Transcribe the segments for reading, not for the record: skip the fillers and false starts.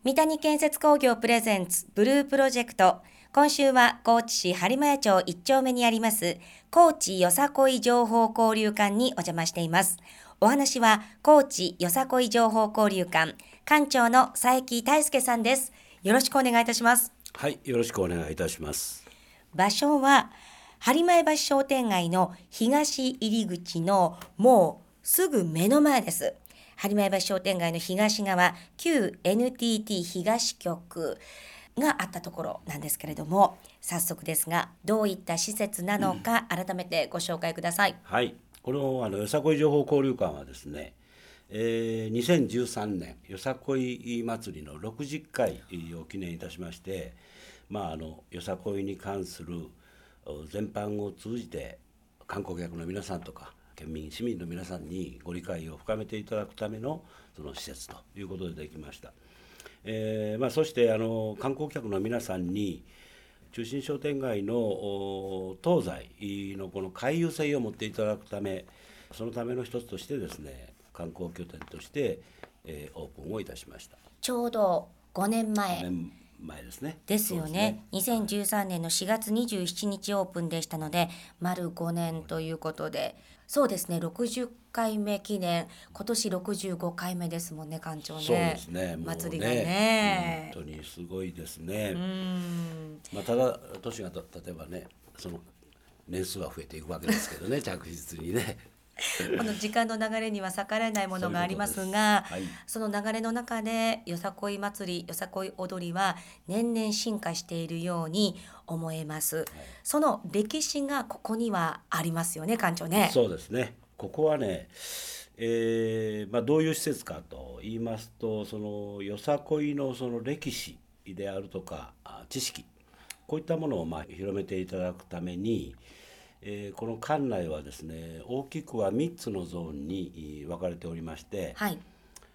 三谷建設工業プレゼンツブループロジェクト。今週は高知市播磨屋町1丁目にあります高知よさこい情報交流館にお邪魔しています。お話は高知よさこい情報交流館館長の佐伯大輔さんです。よろしくお願いいたします。 はい、よろしくお願いいたします。 場所は播磨屋橋商店街の東入り口のもうすぐ目の前です。播磨屋橋商店街の東側、旧 NTT 東局があったところなんですけれども、早速ですがどういった施設なのか改めてご紹介ください。 はい、このよさこい情報交流館はですね、2013年よさこい祭りの60回を記念いたしまして、よさこいに関する全般を通じて観光客の皆さんとか県民市民の皆さんにご理解を深めていただくためのその施設ということでできました。そして観光客の皆さんに中心商店街の東西のこの回遊性を持っていただくため、そのための一つとしてですね、観光拠点として、オープンをいたしました。 ちょうど5年前ですね。 ですよね。2013年の4月27日オープンでしたので丸5年ということで、そうですね、60回目記念、今年65回目ですもんね、館長ね。 そうですね、もうね、 祭りがね、 本当にすごいですね。ただ年が例えばね、その年数は増えていくわけですけどね着実にねこの時間の流れには逆らえないものがありますが、 はい、 その流れの中でよさこい祭り、よさこい踊りは年々進化しているように思えます、その歴史がここにはありますよね、館長ね。 そうですね、ここはね、どういう施設かと言いますと、そのよさこいのその歴史であるとか知識、こういったものを広めていただくために、この館内はですね、大きくは3つのゾーンに分かれておりまして、 はい、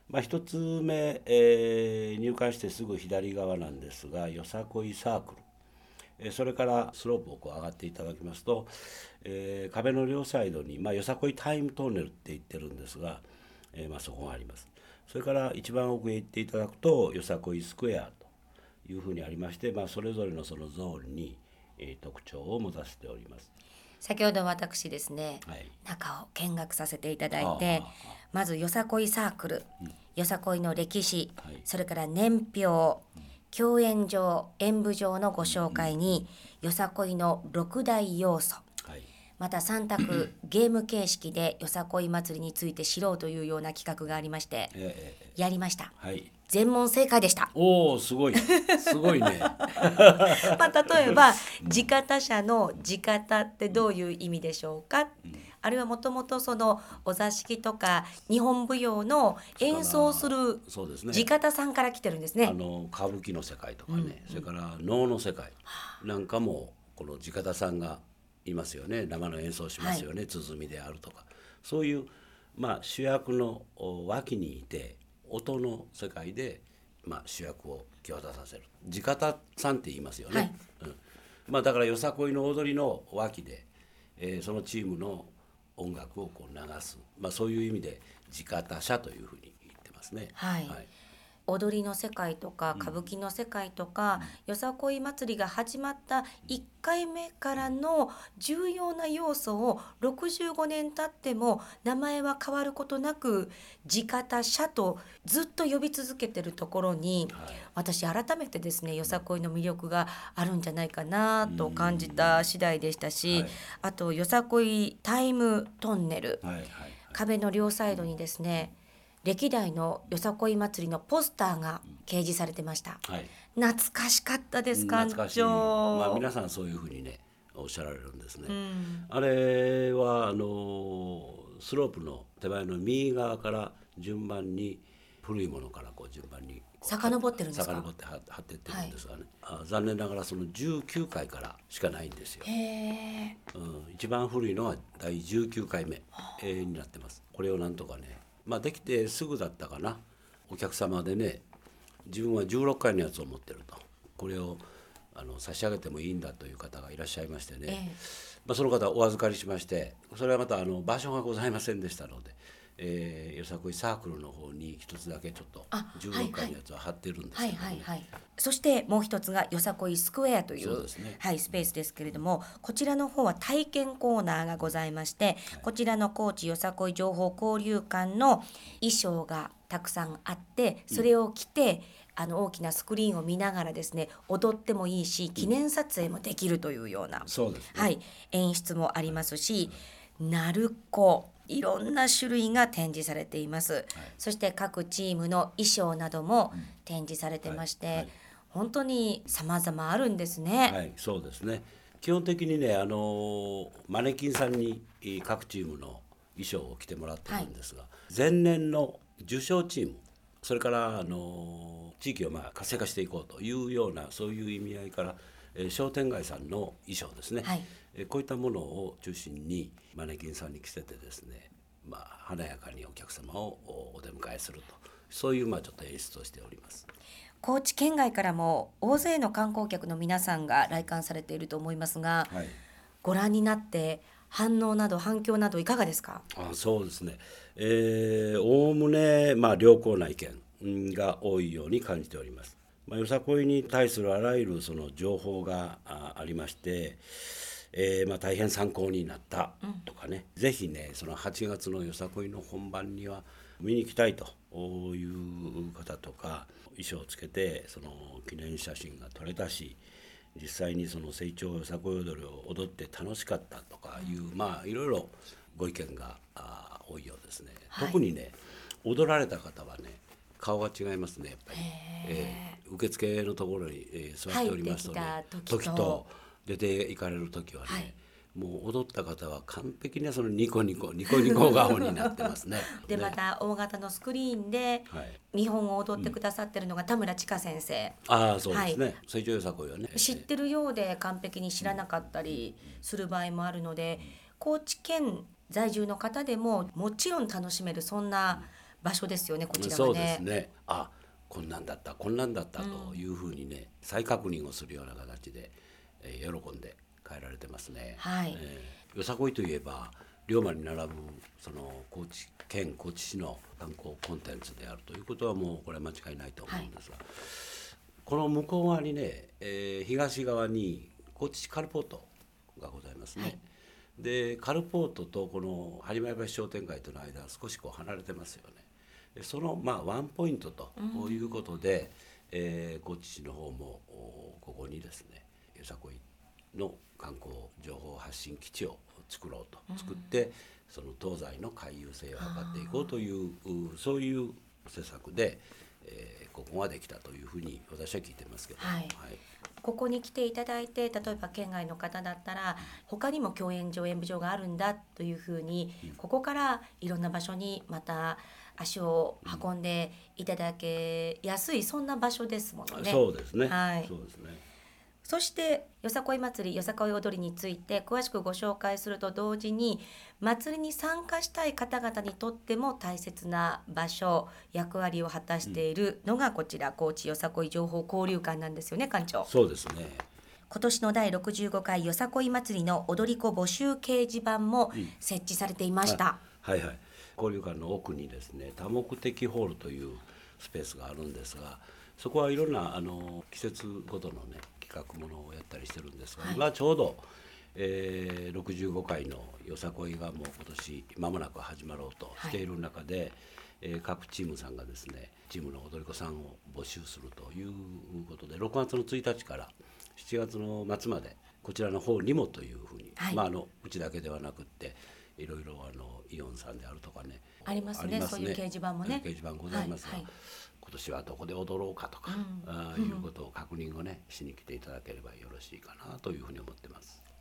1つ目、入館してすぐ左側なんですが、よさこいサークル、それからスロープを上がっていただきますと、壁の両サイドに、よさこいタイムトンネルって言ってるんですが、そこがあります。それから一番奥へ行っていただくとよさこいスクエアというふうにありまして、それぞれのそのゾーンに、特徴を持たせております。 先ほど私ですね、中を見学させていただいて、まずよさこいサークル、よさこいの歴史、それから年表、共演場、演舞場のご紹介に、よさこいの6大要素、また3択ゲーム形式でよさこい祭りについて知ろうというような企画がありまして、やりました、全問正解でした。 おー、すごいすごいね例えば地方車の地方ってどういう意味でしょうか、あるいはもともとそのお座敷とか日本舞踊の演奏する地方さんから来てるんですね。 歌舞伎の世界とかね、それから能の世界なんかもこの地方さんがいますよね。生の演奏しますよね、鼓であるとか、そういう、主役の脇にいて音の世界で、主役を際立たせる地方さんって言いますよね、だからよさこいの踊りの脇で、そのチームの音楽を流す、そういう意味で地方者というふうに言ってますね。 踊りの世界とか歌舞伎の世界とか、よさこい祭りが始まった1回目からの重要な要素を65年経っても名前は変わることなく地方者とずっと呼び続けてるところに、私改めてですね、よさこいの魅力があるんじゃないかなと感じた次第でしたし、あとよさこいタイムトンネル、壁の両サイドにですね、歴代のよさこい祭りのポスターが掲示されてました、懐かしかったです、館長。 皆さんそういうふうにねおっしゃられるんですね、あれはスロープの手前の右側から順番に古いものから順番に遡ってるんですか。 遡って貼っていってるんですがね、残念ながらその19回からしかないんですよ。一番古いのは第19回目になってます。これをなんとかね、できてすぐだったかな、お客様でね、自分は16回のやつを持ってると、これを差し上げてもいいんだという方がいらっしゃいましてね、その方お預かりしまして、それはまた場所がございませんでしたので、 よさこいサークルの方に一つだけちょっと16回のやつは貼ってるんですはいけどね。 はいはい。そしてもう一つがよさこいスクエアというそうですね。 はい、スペースですけれども、こちらの方は体験コーナーがございまして、こちらの高知よさこい情報交流館の衣装がたくさんあって、それを着て、大きなスクリーンを見ながらですね、踊ってもいいし記念撮影もできるというような、 そうですね。 はい、演出もありますし、鳴子いろんな種類が展示されています、そして各チームの衣装なども展示されてまして、 はいはい、 本当に様々あるんですね。 はい、そうですね。基本的にね、マネキンさんに各チームの衣装を着てもらってるんですが、前年の受賞チーム、それから地域を活性化していこうというようなそういう意味合いから、商店街さんの衣装ですね、 はい、 こういったものを中心にマネキンさんに着せてですね、華やかにお客様をお出迎えすると、そういうちょっと演出をしております。 高知県外からも大勢の観光客の皆さんが来館されていると思いますが、 はい、 ご覧になって反応など反響などいかがですか？ そうですね、おおむね良好な意見が多いように感じております。よさこいに対するあらゆるその情報がありまして、大変参考になったとかね、ぜひねその8月のよさこいの本番には見に行きたいという方とか、衣装をつけてその記念写真が撮れたし、実際にその成長よさこい踊りを踊って楽しかったとかいう、いろいろご意見が多いようですね、 はい、 特にね踊られた方はね顔が違いますね、やっぱり、受付のところに、座っておりますとね、時と出て行かれる時はね、はい、もう踊った方は完璧にそのニコニコ顔になってますね。 でまた大型のスクリーンで見本を踊ってくださってるのが田村千佳先生、 そうですね、成長よさこいはね知ってるようで完璧に知らなかったりする場合もあるので、高知県在住の方でももちろん楽しめる、そんな場所ですよね、こちらはね。 そうですね。こんなんだったというふうにね、再確認をするような形で、喜んで帰られてますね。 はい、 よさこいといえば龍馬に並ぶその高知県高知市の観光コンテンツであるということはもうこれは間違いないと思うんですが、この向こう側にね、東側に高知市カルポートがございますね。でカルポートとこの播磨橋商店街との間は少し離れてますよね。そのワンポイントということで、高知市の方もここにですねよさこいの観光情報発信基地を作って、その東西の回遊性を図っていこうというそういう施策で、ここができたというふうに私は聞いてますけど、 ここに来ていただいて、例えば県外の方だったら他にも共演場演舞場があるんだというふうに、ここからいろんな場所にまた足を運んでいただけやすい、そんな場所ですものね。 そうですね、 そうですね。そしてよさこい祭り、よさこい踊りについて詳しくご紹介すると同時に、祭りに参加したい方々にとっても大切な場所、役割を果たしているのがこちら、高知よさこい情報交流館なんですよね、館長。 そうですね。 今年の第65回よさこい祭りの踊り子募集掲示板も設置されていました。 交流館の奥にですね、多目的ホールというスペースがあるんですが、そこはいろんな季節ごとのね企画ものをやったりしてるんですが、今ちょうど、65回のよさこいがもう今年間もなく始まろうとしている中で、各チームさんがですねチームの踊り子さんを募集するということで、6月の1日から7月の末までこちらの方にもというふうに、うちだけではなくっていろいろイオンさんであるとかねありますね、そういう掲示板もね、 掲示板ございますが、今年はどこで踊ろうかとか、いうことを確認をねしに来ていただければよろしいかなというふうに思ってます。